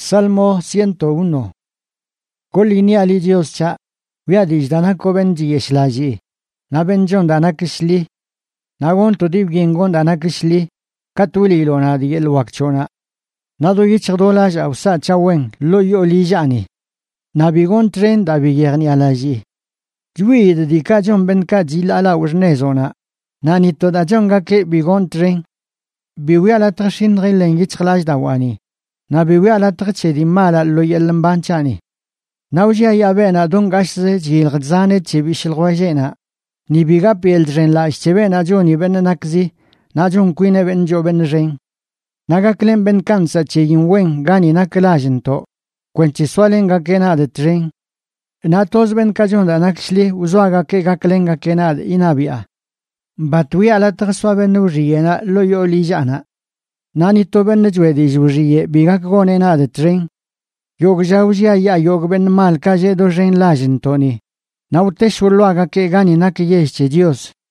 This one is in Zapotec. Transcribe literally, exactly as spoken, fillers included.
Salmo ciento uno. Kolini ali Dios cha, wiadish dana kobenji yeshlaji, na benjon dana kishli, na gon to div gengon dana kishli, katuli lona di el wakchona. Na do yichdolaj awsa chawen lo yo lijani. Na bigon tren da bigерни alaji. Jwi de dikajon ben ka jil ala urnezona. Na nito da jonga ke bigon tren. Biwi ala trashin relengi chlaj dawani. Na biwi ala trachedi mala lo yelambanchani. Na ujia yabe na dongashze jil gzane chebi shilwajena. Ni biga peldren la chebe na joni ben nakzi. Na jon quine ben jo ben ring. Naga klen ben kansa chegin wen gani naklajento. Kwenchi swalenga kena de tren. Na tos ben kajonda nakshli uzwaga ke gaklenga kena de inabia. Batwi ala tarswa ben uriena lo yo lijana. Nani to ben jwedi juriye biga kone na de tren. Yog jaujia ya yog ben mal kaje do ren lajentoni. Na ute shulwaga ke gani nakyeche Dios.